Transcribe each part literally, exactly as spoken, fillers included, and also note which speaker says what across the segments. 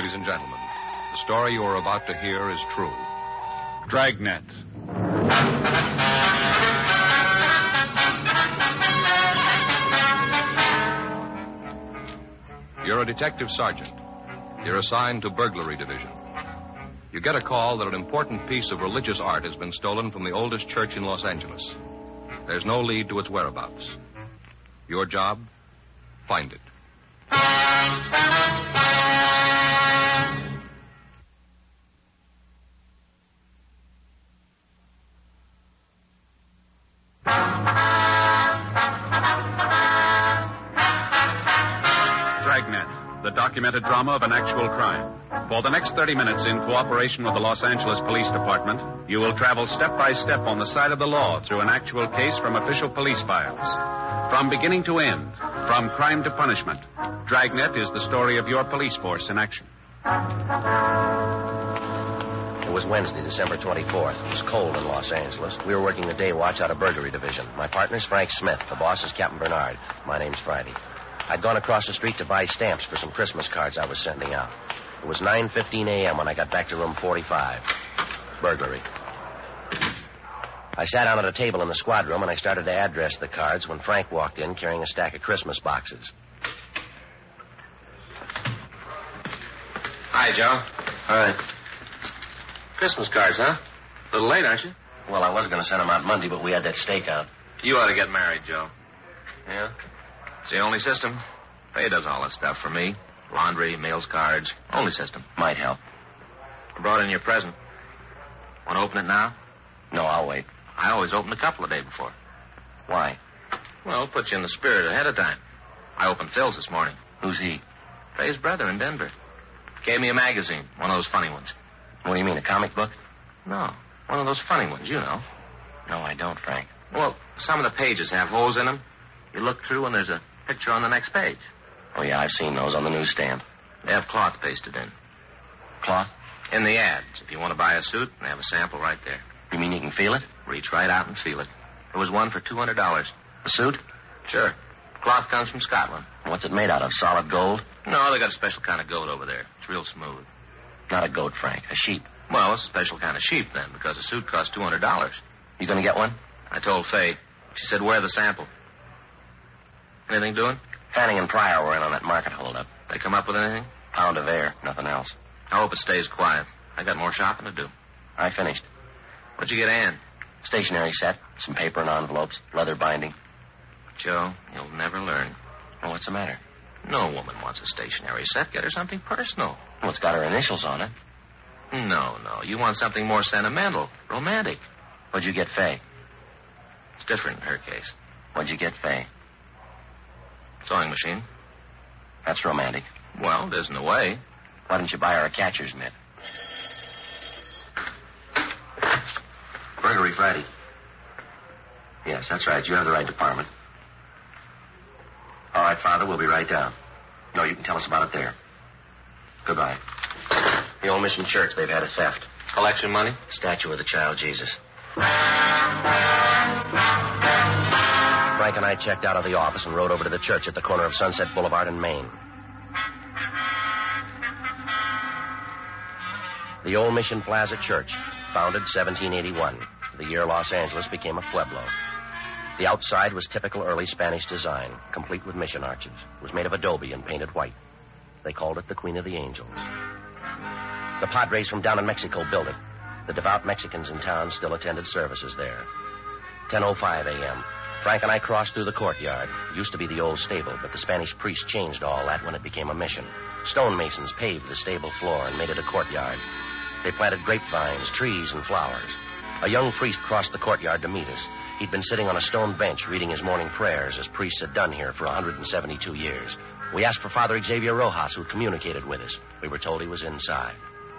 Speaker 1: ladies and gentlemen. The story you are about to hear is true.
Speaker 2: Dragnet.
Speaker 1: You're a detective sergeant. You're assigned to burglary division. You get a call that an important piece of religious art has been stolen from the oldest church in Los Angeles. There's no lead to its whereabouts. Your job? Find it.
Speaker 2: Dragnet, the documented drama of an actual crime. For the next thirty minutes, in cooperation with the Los Angeles Police Department, you will travel step by step on the side of the law through an actual case from official police files. From beginning to end, from crime to punishment, Dragnet is the story of your police force in action.
Speaker 3: It was Wednesday, December twenty-fourth. It was cold in Los Angeles. We were working the day watch out of burglary division. My partner's Frank Smith. The boss is Captain Bernard. My name's Friday. I'd gone across the street to buy stamps for some Christmas cards I was sending out. It was nine fifteen a.m. when I got back to room forty-five. Burglary. I sat down at a table in the squad room and I started to address the cards when Frank walked in carrying a stack of Christmas boxes.
Speaker 4: Hi, Joe.
Speaker 3: All right.
Speaker 4: Christmas cards, huh? A little late, aren't you?
Speaker 3: Well, I was going to send them out Monday, but we had that stakeout.
Speaker 4: You ought to get married, Joe.
Speaker 3: Yeah?
Speaker 4: It's the only system. Faye does all that stuff for me. Laundry, mails, cards. Only system.
Speaker 3: Might help.
Speaker 4: I brought in your present. Want to open it now?
Speaker 3: No, I'll wait.
Speaker 4: I always open a couple a day before.
Speaker 3: Why?
Speaker 4: Well, it puts you in the spirit ahead of time. I opened Phil's this morning.
Speaker 3: Who's he?
Speaker 4: Faye's brother in Denver. Gave me a magazine, one of those funny ones.
Speaker 3: What do you mean, a comic book?
Speaker 4: No, one of those funny ones, you know.
Speaker 3: No, I don't, Frank.
Speaker 4: Well, some of the pages have holes in them. You look through and there's a picture on the next page.
Speaker 3: Oh, yeah, I've seen those on the newsstand.
Speaker 4: They have cloth pasted in.
Speaker 3: Cloth?
Speaker 4: In the ads. If you want to buy a suit, they have a sample right there.
Speaker 3: You mean you can feel it?
Speaker 4: Reach right out and feel it. There was one for two hundred dollars.
Speaker 3: A suit?
Speaker 4: Sure. Cloth comes from Scotland.
Speaker 3: What's it made out of? Solid gold?
Speaker 4: No, they got a special kind of goat over there. It's real smooth.
Speaker 3: Not a goat, Frank. A sheep.
Speaker 4: Well, it's a special kind of sheep, then, because a suit costs two hundred dollars.
Speaker 3: You gonna get one?
Speaker 4: I told Faye. She said, wear the sample. Anything doing?
Speaker 3: Fanning and Pryor were in on that market holdup.
Speaker 4: They come up with anything?
Speaker 3: Pound of air, nothing else.
Speaker 4: I hope it stays quiet. I got more shopping to do.
Speaker 3: I finished.
Speaker 4: What'd you get Ann?
Speaker 3: Stationery set, some paper and envelopes, leather binding.
Speaker 4: Joe, you'll never learn.
Speaker 3: Well, what's the matter?
Speaker 4: No woman wants a stationery set. Get her something personal.
Speaker 3: Well, it's got her initials on it.
Speaker 4: No, no. You want something more sentimental, romantic.
Speaker 3: What'd you get Faye?
Speaker 4: It's different in her case.
Speaker 3: What'd you get Faye?
Speaker 4: Sewing machine.
Speaker 3: That's romantic.
Speaker 4: Well, there's no way.
Speaker 3: Why didn't you buy her a catcher's mitt? Burglary Friday. Yes, that's right. You have the right department. All right, Father, we'll be right down. No, you can tell us about it there. Goodbye. The Old Mission Church, they've had a theft.
Speaker 4: Collection money?
Speaker 3: Statue of the child Jesus. Frank and I checked out of the office and rode over to the church at the corner of Sunset Boulevard and Main. The Old Mission Plaza Church, founded seventeen eighty-one, the year Los Angeles became a pueblo. The outside was typical early Spanish design, complete with mission arches. It was made of adobe and painted white. They called it the Queen of the Angels. The Padres from down in Mexico built it. The devout Mexicans in town still attended services there. ten oh five a.m. Frank and I crossed through the courtyard. It used to be the old stable, but the Spanish priest changed all that when it became a mission. Stonemasons paved the stable floor and made it a courtyard. They planted grapevines, trees, and flowers. A young priest crossed the courtyard to meet us. He'd been sitting on a stone bench reading his morning prayers, as priests had done here for one hundred seventy-two years. We asked for Father Xavier Rojas, who communicated with us. We were told he was inside.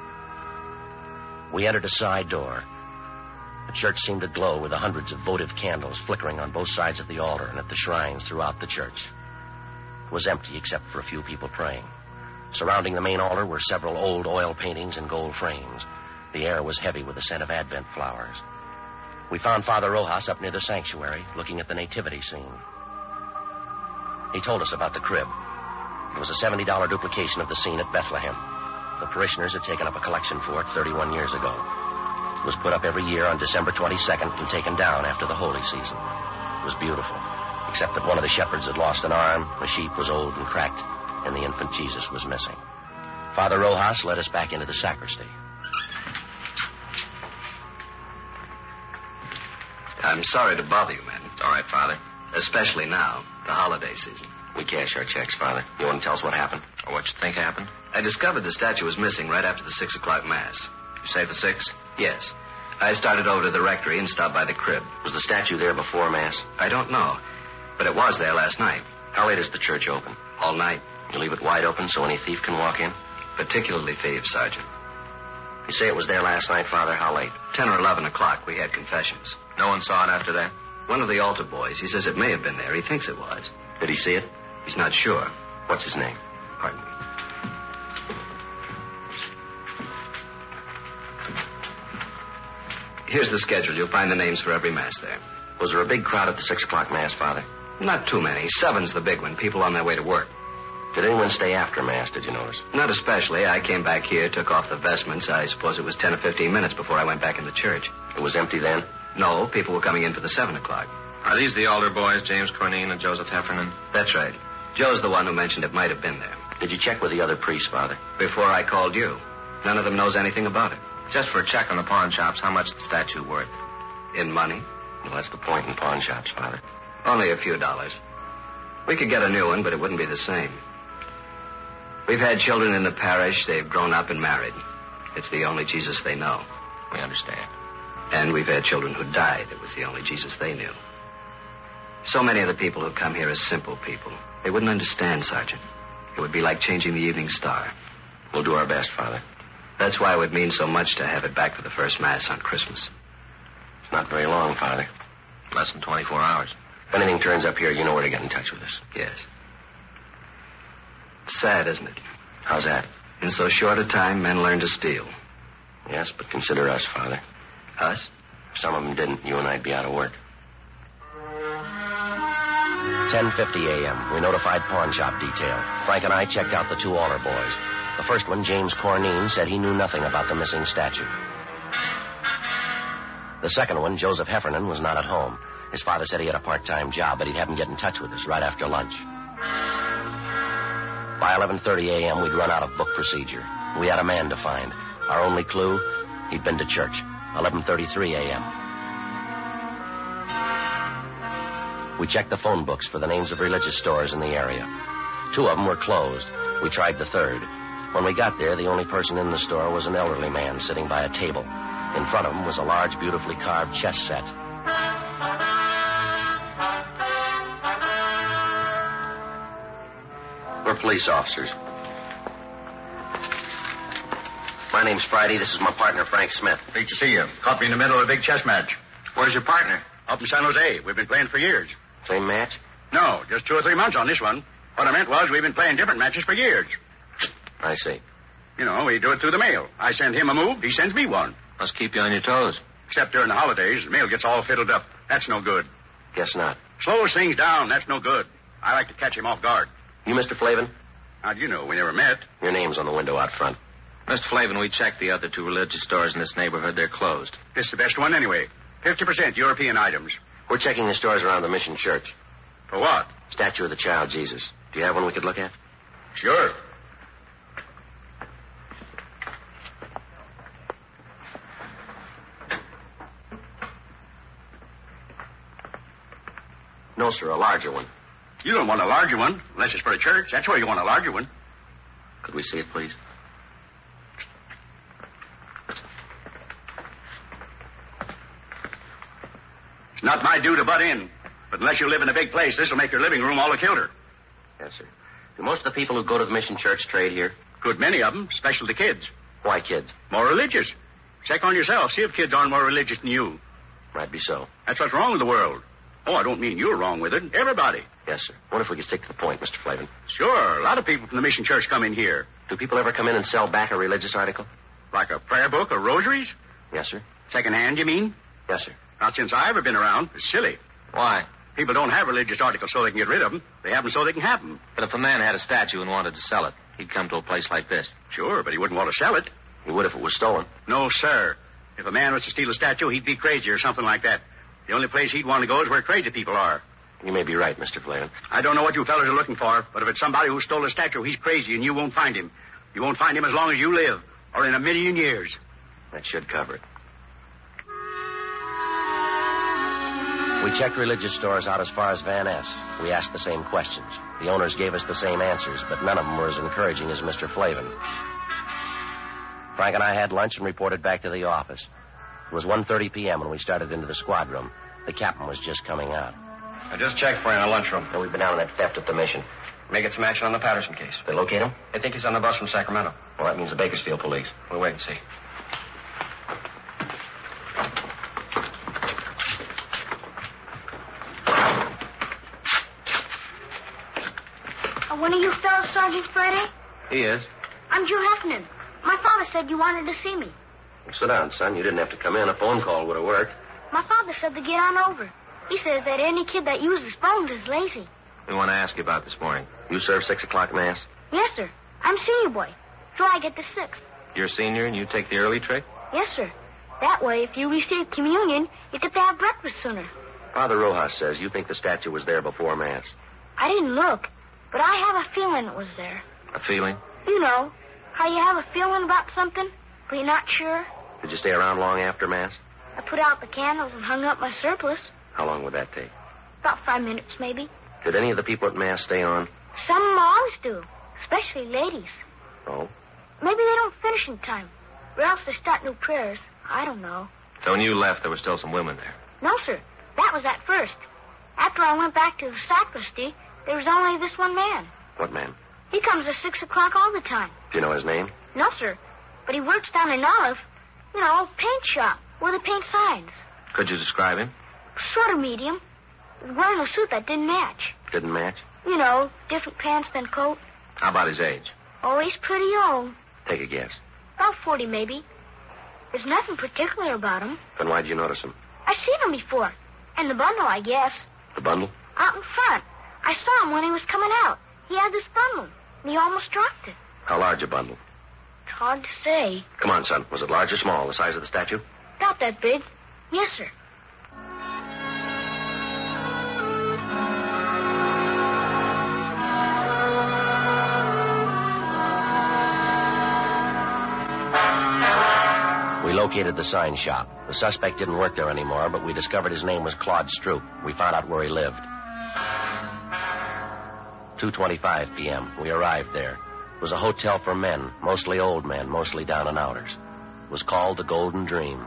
Speaker 3: We entered a side door. The church seemed to glow with the hundreds of votive candles flickering on both sides of the altar and at the shrines throughout the church. It was empty except for a few people praying. Surrounding the main altar were several old oil paintings in gold frames. The air was heavy with the scent of Advent flowers. We found Father Rojas up near the sanctuary, looking at the nativity scene. He told us about the crib. It was a seventy dollar duplication of the scene at Bethlehem. The parishioners had taken up a collection for it thirty-one years ago. It was put up every year on December twenty-second and taken down after the holy season. It was beautiful, except that one of the shepherds had lost an arm, the sheep was old and cracked, and the infant Jesus was missing. Father Rojas led us back into the sacristy.
Speaker 5: I'm sorry to bother you, men.
Speaker 4: It's all right, Father.
Speaker 5: Especially now, the holiday season.
Speaker 3: We cash our checks, Father. You want to tell us what happened?
Speaker 4: Or what you think happened?
Speaker 5: I discovered the statue was missing right after the six o'clock mass.
Speaker 4: You say the six?
Speaker 5: Yes. I started over to the rectory and stopped by the crib.
Speaker 3: Was the statue there before Mass?
Speaker 5: I don't know, but it was there last night.
Speaker 3: How late is the church open?
Speaker 5: All night.
Speaker 3: You leave it wide open so any thief can walk in?
Speaker 5: Particularly thieves, Sergeant.
Speaker 3: You say it was there last night, Father. How late?
Speaker 5: Ten or eleven o'clock, we had confessions.
Speaker 4: No one saw it after that?
Speaker 5: One of the altar boys, he says it may have been there. He thinks it was.
Speaker 3: Did he see it?
Speaker 5: He's not sure.
Speaker 3: What's his name?
Speaker 5: Pardon me. Here's the schedule. You'll find the names for every mass there.
Speaker 3: Was there a big crowd at the six o'clock Mass, Father?
Speaker 5: Not too many. Seven's the big one. People on their way to work.
Speaker 3: Did anyone stay after Mass, did you notice?
Speaker 5: Not especially. I came back here, took off the vestments. I suppose it was ten or fifteen minutes before I went back in the church.
Speaker 3: It was empty then?
Speaker 5: No, people were coming in for the seven o'clock.
Speaker 4: Are these the altar boys, James Cornine and Joseph Heffernan?
Speaker 5: That's right. Joe's the one who mentioned it might have been there.
Speaker 3: Did you check with the other priests, Father?
Speaker 5: Before I called you. None of them knows anything about it.
Speaker 4: Just for a check on the pawn shops, how much is the statue worth?
Speaker 5: In money?
Speaker 3: Well, that's the point in pawn shops, Father.
Speaker 5: Only a few dollars. We could get a new one, but it wouldn't be the same. We've had children in the parish. They've grown up and married. It's the only Jesus they know.
Speaker 4: We understand.
Speaker 5: And we've had children who died. It was the only Jesus they knew. So many of the people who come here are simple people. They wouldn't understand, Sergeant. It would be like changing the evening star.
Speaker 3: We'll do our best, Father.
Speaker 5: That's why it would mean so much to have it back for the first Mass on Christmas.
Speaker 3: It's not very long, Father.
Speaker 4: Less than twenty-four hours.
Speaker 3: If anything turns up here, you know where to get in touch with us.
Speaker 5: Yes. It's sad, isn't it?
Speaker 3: How's that?
Speaker 5: In so short a time, men learn to steal.
Speaker 3: Yes, but consider us, Father.
Speaker 5: Us?
Speaker 3: If some of them didn't, you and I'd be out of work. ten fifty a.m. We notified pawn shop detail. Frank and I checked out the two altar boys. The first one, James Cornine, said he knew nothing about the missing statue. The second one, Joseph Heffernan, was not at home. His father said he had a part-time job, but he'd have him get in touch with us right after lunch. By eleven thirty a.m., we'd run out of book procedure. We had a man to find. Our only clue, he'd been to church. eleven thirty-three a.m. We checked the phone books for the names of religious stores in the area. Two of them were closed. We tried the third. When we got there, the only person in the store was an elderly man sitting by a table. In front of him was a large, beautifully carved chess set. We're police officers. My name's Friday. This is my partner, Frank Smith.
Speaker 6: Great to see you. Caught me in the middle of a big chess match.
Speaker 4: Where's your partner?
Speaker 6: Up in San Jose. We've been playing for years.
Speaker 3: Same match?
Speaker 6: No, just two or three months on this one. What I meant was we've been playing different matches for years.
Speaker 3: I see.
Speaker 6: You know, we do it through the mail. I send him a move, he sends me one.
Speaker 4: Must keep you on your toes.
Speaker 6: Except during the holidays, the mail gets all fiddled up. That's no good.
Speaker 3: Guess not.
Speaker 6: Slows things down, that's no good. I like to catch him off guard.
Speaker 3: You Mister Flavin?
Speaker 6: How do you know? We never met.
Speaker 3: Your name's on the window out front.
Speaker 4: Mister Flavin, we checked the other two religious stores in this neighborhood. They're closed.
Speaker 6: This is the best one anyway. fifty percent European items.
Speaker 3: We're checking the stores around the Mission Church.
Speaker 6: For what?
Speaker 3: Statue of the Child Jesus. Do you have one we could look at?
Speaker 6: Sure.
Speaker 3: No, sir, a larger one.
Speaker 6: You don't want a larger one, unless it's for a church. That's where you want a larger one.
Speaker 3: Could we see it, please?
Speaker 6: It's not my due to butt in. But unless you live in a big place, this will make your living room all the kilter.
Speaker 3: Yes, sir. Do most of the people who go to the Mission Church trade here?
Speaker 6: Good many of them, especially the kids.
Speaker 3: Why kids?
Speaker 6: More religious. Check on yourself. See if kids aren't more religious than you.
Speaker 3: Might be so.
Speaker 6: That's what's wrong with the world. Oh, I don't mean you're wrong with it. Everybody.
Speaker 3: Yes, sir. What if we could stick to the point, Mister Flavin?
Speaker 6: Sure. A lot of people from the Mission Church come in here.
Speaker 3: Do people ever come in and sell back a religious article?
Speaker 6: Like a prayer book or rosaries?
Speaker 3: Yes, sir.
Speaker 6: Second hand, you mean?
Speaker 3: Yes, sir.
Speaker 6: Not since I've ever been around. It's silly.
Speaker 4: Why?
Speaker 6: People don't have religious articles so they can get rid of them. They have them so they can have them.
Speaker 4: But if a man had a statue and wanted to sell it, he'd come to a place like this.
Speaker 6: Sure, but he wouldn't want to sell it.
Speaker 3: He would if it was stolen.
Speaker 6: No, sir. If a man was to steal a statue, he'd be crazy or something like that. The only place he'd want to go is where crazy people are.
Speaker 3: You may be right, Mister Flavin.
Speaker 6: I don't know what you fellas are looking for, but if it's somebody who stole a statue, he's crazy and you won't find him. You won't find him as long as you live, or in a million years.
Speaker 3: That should cover it. We checked religious stores out as far as Van Ness. We asked the same questions. The owners gave us the same answers, but none of them were as encouraging as Mister Flavin. Frank and I had lunch and reported back to the office. It was one thirty p.m. when we started into the squad room. The captain was just coming out.
Speaker 7: I just checked for you in the lunchroom.
Speaker 3: And we've been down on that theft at the mission.
Speaker 7: May get some action on the Patterson case.
Speaker 3: They locate him?
Speaker 7: I think he's on the bus from Sacramento.
Speaker 3: Well, that means the Bakersfield police.
Speaker 7: We'll wait and see.
Speaker 8: Are one of you fellows Sergeant Friday?
Speaker 3: He is.
Speaker 8: I'm Joe Heffernan. My father said you wanted to see me.
Speaker 3: Well, sit down, son. You didn't have to come in. A phone call would have worked.
Speaker 8: My father said to get on over. He says that any kid that uses phones is lazy.
Speaker 4: We want to ask you about this morning.
Speaker 3: You serve six o'clock mass?
Speaker 8: Yes, sir. I'm senior boy. So I get the sixth.
Speaker 4: You're a senior and you take the early trick?
Speaker 8: Yes, sir. That way, if you receive communion, you get to have breakfast sooner.
Speaker 3: Father Rojas says you think the statue was there before mass.
Speaker 8: I didn't look, but I have a feeling it was there.
Speaker 4: A feeling?
Speaker 8: You know, how you have a feeling about something, but you're not sure.
Speaker 3: Did you stay around long after mass?
Speaker 8: I put out the candles and hung up my surplice.
Speaker 3: How long would that take?
Speaker 8: About five minutes, maybe.
Speaker 3: Did any of the people at mass stay on?
Speaker 8: Some of them always do, especially ladies.
Speaker 3: Oh?
Speaker 8: Maybe they don't finish in time, or else they start new prayers. I don't know.
Speaker 4: So when you left, there were still some women there?
Speaker 8: No, sir. That was at first. After I went back to the sacristy, there was only this one man.
Speaker 3: What man?
Speaker 8: He comes at six o'clock all the time.
Speaker 3: Do you know his name?
Speaker 8: No, sir. But he works down in Olive, you know, paint shop, where they paint signs.
Speaker 4: Could you describe him?
Speaker 8: Sort of medium. He was wearing a suit that didn't match.
Speaker 3: Didn't match?
Speaker 8: You know, different pants than coat.
Speaker 4: How about his age?
Speaker 8: Oh, he's pretty old.
Speaker 3: Take a guess.
Speaker 8: About forty, maybe. There's nothing particular about him.
Speaker 3: Then why'd you notice him?
Speaker 8: I've seen him before. And the bundle, I guess.
Speaker 3: The bundle?
Speaker 8: Out in front. I saw him when he was coming out. He had this bundle, and he almost dropped it.
Speaker 3: How large a bundle?
Speaker 8: It's hard to say.
Speaker 3: Come on, son. Was it large or small, the size of the statue?
Speaker 8: About that big. Yes, sir.
Speaker 3: We located the sign shop. The suspect didn't work there anymore, but we discovered his name was Claude Stroop. We found out where he lived. two twenty-five p.m. We arrived there. It was a hotel for men, mostly old men, mostly down and outers. It was called the Golden Dream.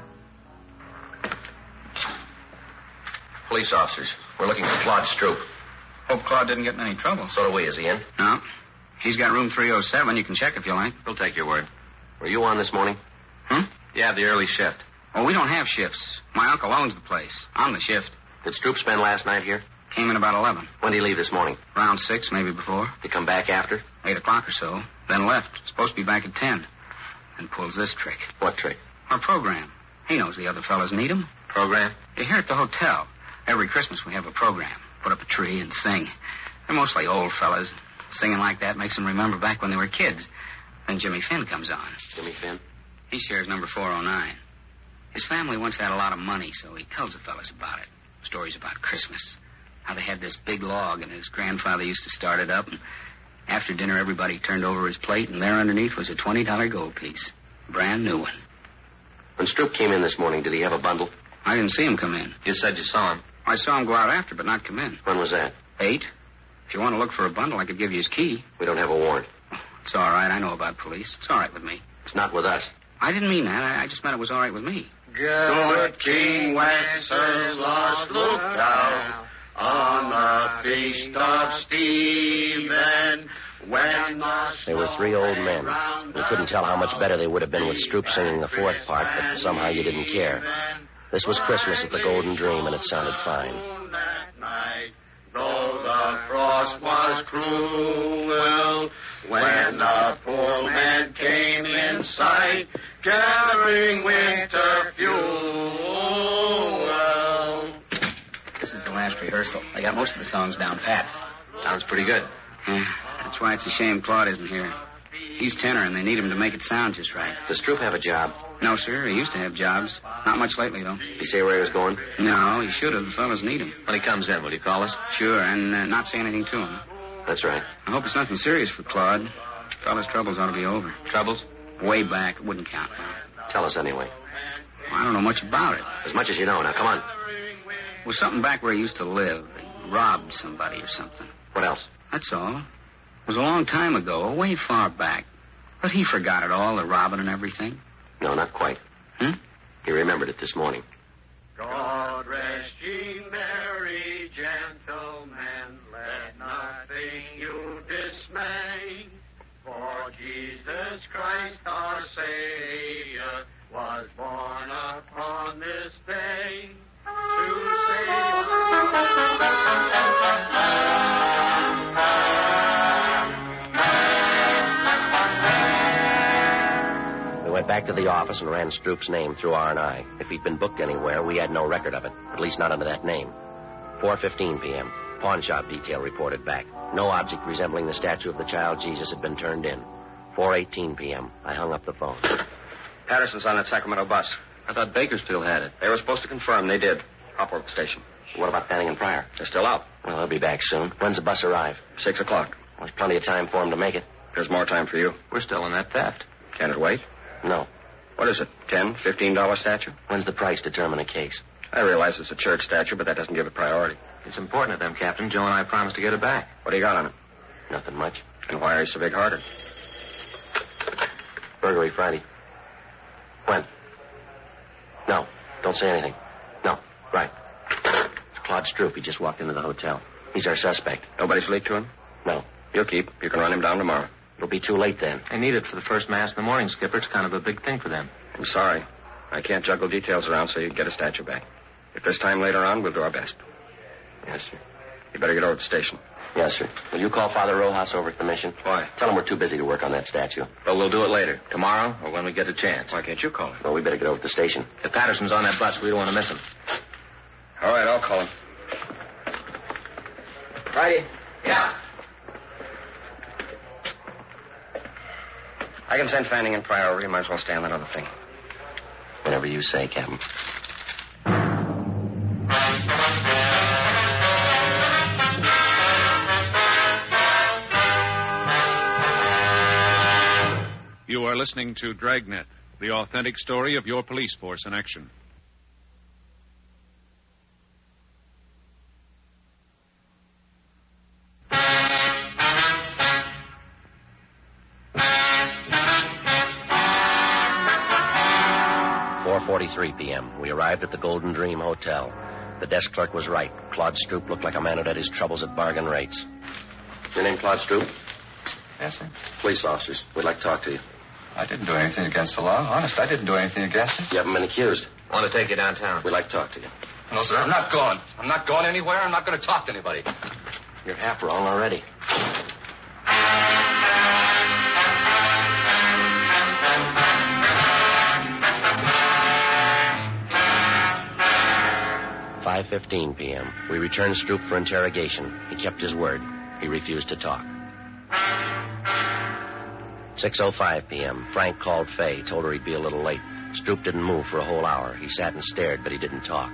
Speaker 3: Police officers. We're looking for Claude Stroop.
Speaker 7: Hope Claude didn't get in any trouble.
Speaker 3: So do we. Is he in?
Speaker 7: No. He's got room three oh seven. You can check if you like.
Speaker 4: We'll take your word.
Speaker 3: Were you on this morning?
Speaker 7: Hmm?
Speaker 4: Yeah, the early shift.
Speaker 7: Oh, we don't have shifts. My uncle owns the place. I'm the shift.
Speaker 3: Did Stroop spend last night here?
Speaker 7: Came in about eleven.
Speaker 3: When did he leave this morning?
Speaker 7: Around six, maybe before.
Speaker 3: Did he come back after?
Speaker 7: Eight o'clock or so. Then left. Supposed to be back at ten. And pulls this trick.
Speaker 3: What trick?
Speaker 7: Our program. He knows the other fellas need him.
Speaker 4: Program?
Speaker 7: You're here at the hotel. Every Christmas we have a program. Put up a tree and sing. They're mostly old fellas. Singing like that makes them remember back when they were kids. Then Jimmy Finn comes on.
Speaker 3: Jimmy Finn?
Speaker 7: He shares number four oh nine. His family once had a lot of money, so he tells the fellas about it. Stories about Christmas. How they had this big log, and his grandfather used to start it up, and after dinner everybody turned over his plate, and there underneath was a twenty dollar gold piece. A brand new one.
Speaker 3: When Stroop came in this morning, did he have a bundle?
Speaker 7: I didn't see him come in.
Speaker 4: You said you saw him.
Speaker 7: I saw him go out after, but not come in.
Speaker 3: When was that?
Speaker 7: Eight. If you want to look for a bundle, I could give you his key.
Speaker 3: We don't have a warrant.
Speaker 7: It's all right. I know about police. It's all right with me.
Speaker 3: It's not with us.
Speaker 7: I didn't mean that. I, I just meant it was all right with me.
Speaker 9: Good King Wenceslas looked out on the feast of Stephen. When the
Speaker 3: They were three old men. We couldn't tell how much better they would have been with Stroop singing the fourth part, but somehow you didn't care. This was Christmas at the Golden Dream, and it sounded fine.
Speaker 9: Though the frost was cruel, when the poor men came in sight, gathering winter fuel.
Speaker 7: This is the last rehearsal. They got most of the songs down pat.
Speaker 4: Sounds pretty good.
Speaker 7: Yeah, that's why it's a shame Claude isn't here. He's tenor, and they need him to make it sound just right.
Speaker 3: Does Stroop have a job?
Speaker 7: No, sir. He used to have jobs. Not much lately, though.
Speaker 3: Did he say where he was going?
Speaker 7: No, he should have. The fellas need him.
Speaker 4: When he comes in, will you call us?
Speaker 7: Sure, and uh, not say anything to him.
Speaker 3: That's right.
Speaker 7: I hope it's nothing serious for Claude. Fella's troubles ought to be over.
Speaker 4: Troubles?
Speaker 7: Way back. It wouldn't count now.
Speaker 3: Tell us anyway.
Speaker 7: Well, I don't know much about it.
Speaker 3: As much as you know. Now, come on.
Speaker 7: It was something back where he used to live. He robbed somebody or something.
Speaker 3: What else?
Speaker 7: That's all. It was a long time ago, way far back. But he forgot it all, the robbing and everything.
Speaker 3: No, not quite.
Speaker 7: Hmm?
Speaker 3: He remembered it this morning.
Speaker 9: God rest ye merry gentlemen, let nothing you dismay. For Jesus Christ our Savior was born upon this day to save
Speaker 3: We went back to the office and ran Stroop's name through R and I. If he'd been booked anywhere, we had no record of it, at least not under that name. four fifteen p.m. Pawn shop detail reported back. No object resembling the statue of the child Jesus had been turned in. four eighteen p.m. I hung up the phone.
Speaker 6: Patterson's on that Sacramento bus.
Speaker 4: I thought Bakersfield had it.
Speaker 6: They were supposed to confirm. They did. Hop over the station.
Speaker 3: What about Fanning and Pryor?
Speaker 6: They're still out.
Speaker 3: Well, they'll be back soon. When's the bus arrive?
Speaker 6: Six o'clock.
Speaker 3: There's plenty of time for them to make it.
Speaker 6: There's more time for you.
Speaker 4: We're still in that theft.
Speaker 6: Can it wait?
Speaker 3: No.
Speaker 6: What is it, ten, fifteen dollar statue?
Speaker 3: When's the price determine a case?
Speaker 6: I realize it's a church statue, but that doesn't give it priority.
Speaker 4: It's important to them, Captain. Joe and I promised to get it back.
Speaker 6: What do you got on it?
Speaker 3: Nothing much.
Speaker 6: And why are you so big-hearted?
Speaker 3: Burglary Friday. When? No. Don't say anything. No. Right. It's Claude Stroop. He just walked into the hotel. He's our suspect.
Speaker 6: Nobody's leaked to him?
Speaker 3: No.
Speaker 6: You'll keep. You can run him down tomorrow.
Speaker 3: It'll be too late then.
Speaker 4: They need it for the first mass in the morning, Skipper. It's kind of a big thing for them.
Speaker 6: I'm sorry. I can't juggle details around so you can get a statue back. If there's time later on, we'll do our best.
Speaker 3: Yes, sir.
Speaker 6: You better get over to the station.
Speaker 3: Yes, sir. Will you call Father Rojas over at the mission?
Speaker 6: Why?
Speaker 3: Tell him we're too busy to work on that statue.
Speaker 4: Well, we'll do it later. Tomorrow or when we get a chance.
Speaker 6: Why can't you call him?
Speaker 3: Well, we better get over to the station.
Speaker 4: If Patterson's on that bus, we don't want to miss him.
Speaker 6: All right, I'll call him.
Speaker 3: Friday.
Speaker 4: Yeah.
Speaker 6: I can send Fanning and Pryor over. You might as well stay on that other thing.
Speaker 3: Whatever you say, Captain.
Speaker 2: You are listening to Dragnet, the authentic story of your police force in action.
Speaker 3: four forty-three p.m. We arrived at the Golden Dream Hotel. The desk clerk was right. Claude Stroop looked like a man who'd had his troubles at bargain rates. Your name, Claude Stroop?
Speaker 10: Yes, sir.
Speaker 3: Police officers. We'd like to talk to you.
Speaker 10: I didn't do anything against the law. Honest, I didn't do anything against it.
Speaker 3: You haven't been accused.
Speaker 4: I want to take you downtown.
Speaker 3: We'd like to talk to you.
Speaker 10: No, sir, I'm not going. I'm not going anywhere. I'm not going to talk to anybody.
Speaker 3: You're half wrong already. five fifteen p.m. We returned Stroop for interrogation. He kept his word. He refused to talk. six oh five p.m. Frank called Fay, told her he'd be a little late. Stroop didn't move for a whole hour. He sat and stared, but he didn't talk.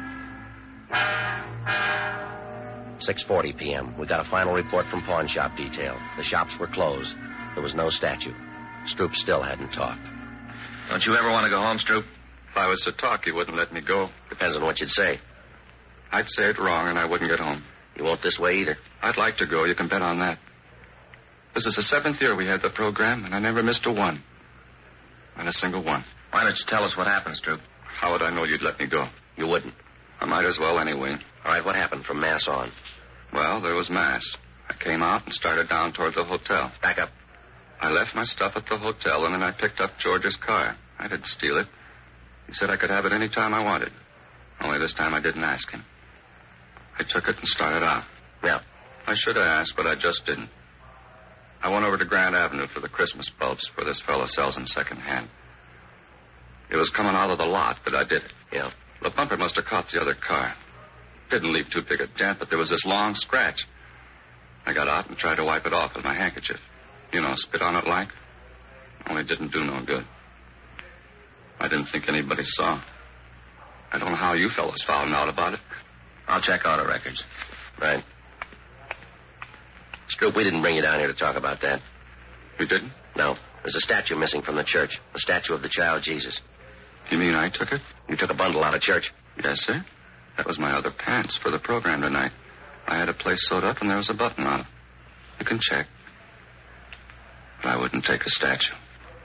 Speaker 3: six forty p.m. We got a final report from pawn shop detail. The shops were closed. There was no statue. Stroop still hadn't talked.
Speaker 4: Don't you ever want to go home, Stroop?
Speaker 10: If I was to talk, you wouldn't let me go.
Speaker 3: Depends on what you'd say.
Speaker 10: I'd say it wrong, and I wouldn't get home.
Speaker 3: You won't this way either.
Speaker 10: I'd like to go. You can bet on that. This is the seventh year we had the program, and I never missed a one. Not a single one.
Speaker 4: Why don't you tell us what happened, Stroop?
Speaker 10: How would I know you'd let me go?
Speaker 3: You wouldn't.
Speaker 10: I might as well anyway.
Speaker 3: All right, what happened from Mass on?
Speaker 10: Well, there was Mass. I came out and started down toward the hotel.
Speaker 3: Back up.
Speaker 10: I left my stuff at the hotel, and then I picked up George's car. I didn't steal it. He said I could have it any time I wanted. Only this time I didn't ask him. I took it and started out.
Speaker 3: Yeah.
Speaker 10: I should have asked, but I just didn't. I went over to Grand Avenue for the Christmas bulbs where this fellow sells them secondhand. It was coming out of the lot, but I did it.
Speaker 3: Yeah.
Speaker 10: The bumper must have caught the other car. Didn't leave too big a dent, but there was this long scratch. I got out and tried to wipe it off with my handkerchief. You know, spit on it like. Only didn't do no good. I didn't think anybody saw. I don't know how you fellas found out about it.
Speaker 4: I'll check auto records.
Speaker 3: Right. Stroop, we didn't bring you down here to talk about that.
Speaker 10: You didn't?
Speaker 3: No. There's a statue missing from the church. A statue of the child Jesus.
Speaker 10: You mean I took it?
Speaker 3: You took a bundle out of church.
Speaker 10: Yes, sir. That was my other pants for the program tonight. I had a place sewed up and there was a button on it. You can check. But I wouldn't take a statue.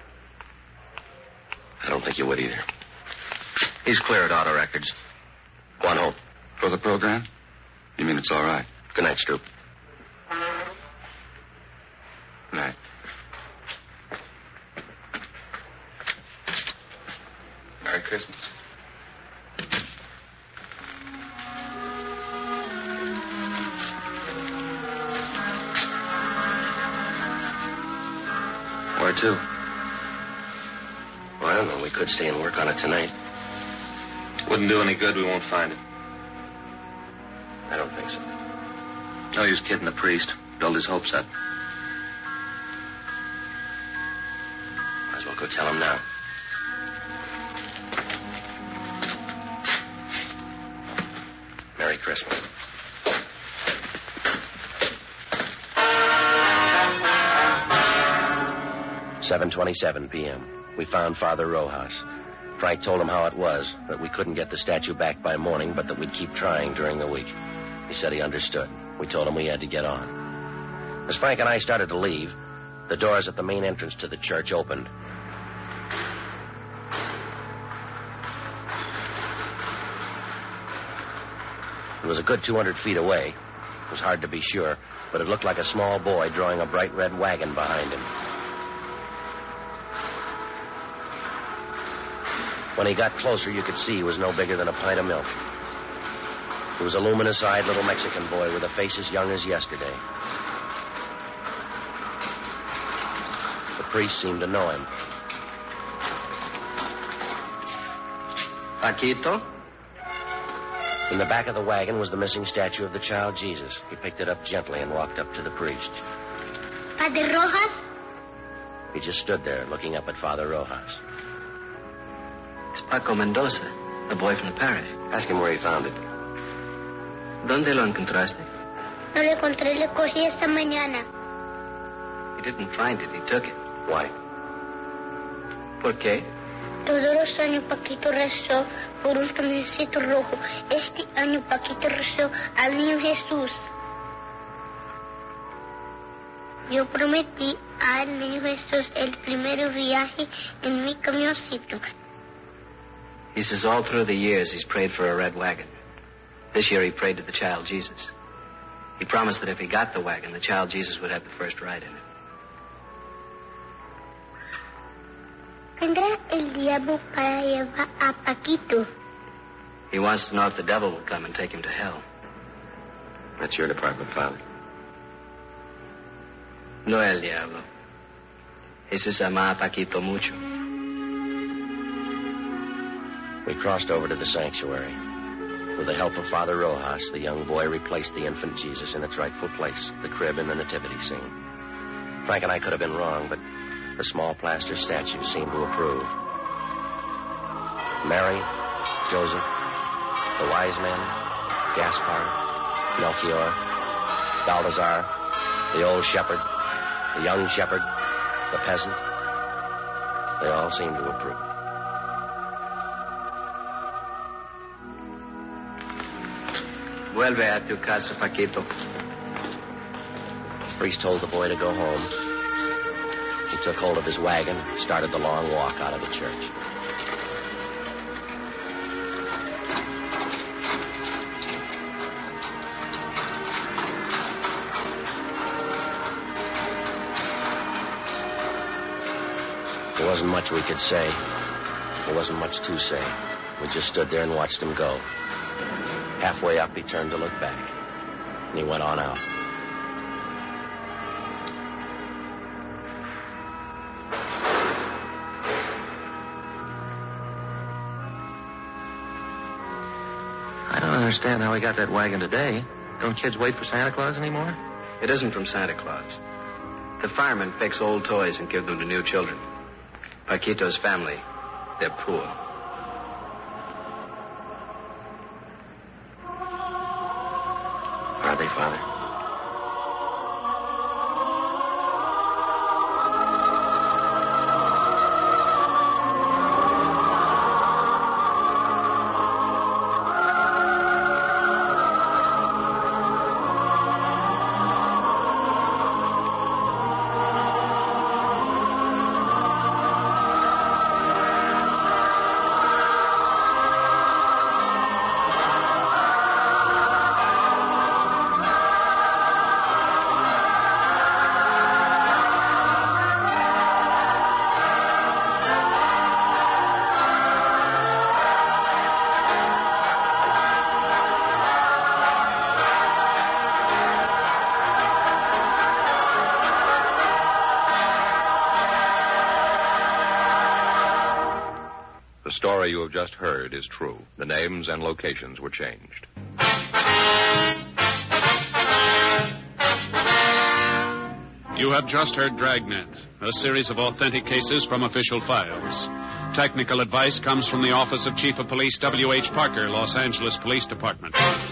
Speaker 3: I don't think you would either.
Speaker 4: He's cleared auto records.
Speaker 3: Go on home.
Speaker 10: For the program? You mean it's all right?
Speaker 3: Good night, Stroop.
Speaker 10: Good night. Merry Christmas.
Speaker 3: Where to? Well, I don't know. We could stay and work on it tonight.
Speaker 4: Wouldn't do any good. We won't find it.
Speaker 3: I don't think so.
Speaker 4: No use kidding the priest. Build his hopes up.
Speaker 3: Might as well go tell him now. Merry Christmas. seven twenty-seven p.m. We found Father Rojas. Frank told him how it was, that we couldn't get the statue back by morning, but that we'd keep trying during the week. He said he understood. We told him we had to get on. As Frank and I started to leave, the doors at the main entrance to the church opened. It was a good two hundred feet away. It was hard to be sure, but it looked like a small boy drawing a bright red wagon behind him. When he got closer, you could see he was no bigger than a pint of milk. He was a luminous-eyed little Mexican boy with a face as young as yesterday. The priest seemed to know him.
Speaker 5: Paquito?
Speaker 3: In the back of the wagon was the missing statue of the child Jesus. He picked it up gently and walked up to the priest.
Speaker 8: Father Rojas?
Speaker 3: He just stood there looking up at Father Rojas.
Speaker 5: It's Paco Mendoza, the boy from the parish.
Speaker 3: Ask him where he found it.
Speaker 5: ¿Dónde lo encontraste?
Speaker 8: No lo encontré, lo cogí esta mañana.
Speaker 5: He didn't find it, he took it.
Speaker 3: Why?
Speaker 5: ¿Por qué?
Speaker 8: Todos los años Paquito rezó por un camioncito rojo. Este año Paquito rezó al niño Jesús. Yo prometí al niño Jesús el primer viaje en mi camioncito.
Speaker 5: He says all through the years he's prayed for a red wagon. This year he prayed to the child Jesus. He promised that if he got the wagon, the child Jesus would have the first ride in it.
Speaker 8: ¿Vendrá el diablo para llevar a Paquito?
Speaker 5: He wants to know if the devil will come and take him to hell.
Speaker 3: That's your department, Father.
Speaker 5: No el diablo. Jesús ama a Paquito mucho.
Speaker 3: We crossed over to the sanctuary. With the help of Father Rojas, the young boy replaced the infant Jesus in its rightful place, the crib in the nativity scene. Frank and I could have been wrong, but the small plaster statue seemed to approve. Mary, Joseph, the wise men, Gaspar, Melchior, Balthazar, the old shepherd, the young shepherd, the peasant, they all seemed to approve.
Speaker 5: Vuelve a tu casa, Paquito.
Speaker 3: The priest told the boy to go home. He took hold of his wagon and started the long walk out of the church. There wasn't much we could say. There wasn't much to say. We just stood there and watched him go. Halfway up, he turned to look back, and he went on out.
Speaker 4: I don't understand how he got that wagon today. Don't kids wait for Santa Claus anymore?
Speaker 5: It isn't from Santa Claus. The firemen fix old toys and give them to new children. Paquito's family, they're poor.
Speaker 3: Are they, Father?
Speaker 1: The story you have just heard is true. The names and locations were changed.
Speaker 2: You have just heard Dragnet, a series of authentic cases from official files. Technical advice comes from the Office of Chief of Police W H Parker, Los Angeles Police Department.